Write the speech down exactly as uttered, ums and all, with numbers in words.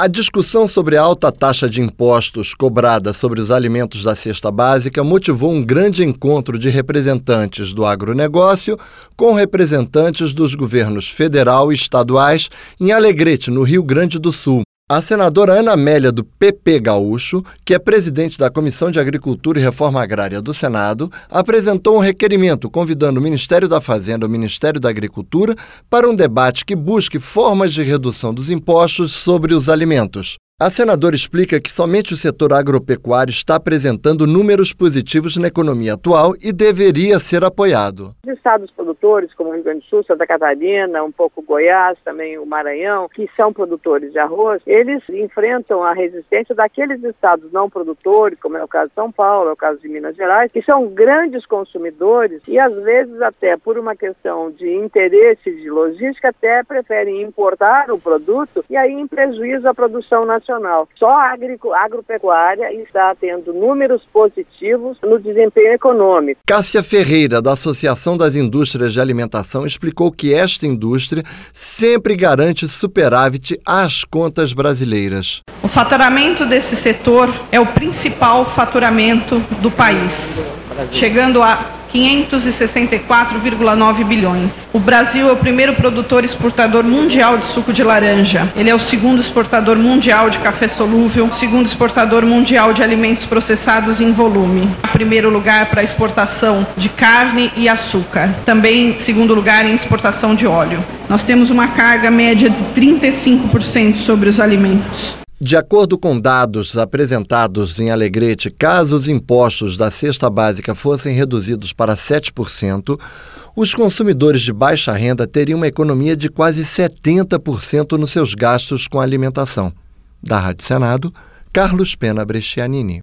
A discussão sobre a alta taxa de impostos cobrada sobre os alimentos da cesta básica motivou um grande encontro de representantes do agronegócio com representantes dos governos federal e estaduais em Alegrete, no Rio Grande do Sul. A senadora Ana Amélia, do P P Gaúcho, que é presidente da Comissão de Agricultura e Reforma Agrária do Senado, apresentou um requerimento convidando o Ministério da Fazenda e o Ministério da Agricultura para um debate que busque formas de redução dos impostos sobre os alimentos. A senadora explica que somente o setor agropecuário está apresentando números positivos na economia atual e deveria ser apoiado. Os estados produtores, como o Rio Grande do Sul, Santa Catarina, um pouco Goiás, também o Maranhão, que são produtores de arroz, eles enfrentam a resistência daqueles estados não produtores, como é o caso de São Paulo, é o caso de Minas Gerais, que são grandes consumidores e às vezes até por uma questão de interesse de logística até preferem importar o produto e aí em prejuízo à produção nacional. Só a agro, agropecuária está tendo números positivos no desempenho econômico. Cássia Ferreira, da Associação das Indústrias de Alimentação, explicou que esta indústria sempre garante superávit às contas brasileiras. O faturamento desse setor é o principal faturamento do país, chegando a quinhentos e sessenta e quatro vírgula nove bilhões. O Brasil é o primeiro produtor exportador mundial de suco de laranja. Ele é o segundo exportador mundial de café solúvel, o segundo exportador mundial de alimentos processados em volume. Em primeiro lugar para a exportação de carne e açúcar. Também em segundo lugar em exportação de óleo. Nós temos uma carga média de trinta e cinco por cento sobre os alimentos. De acordo com dados apresentados em Alegrete, caso os impostos da cesta básica fossem reduzidos para sete por cento, os consumidores de baixa renda teriam uma economia de quase setenta por cento nos seus gastos com alimentação. Da Rádio Senado, Carlos Pena Brescianini.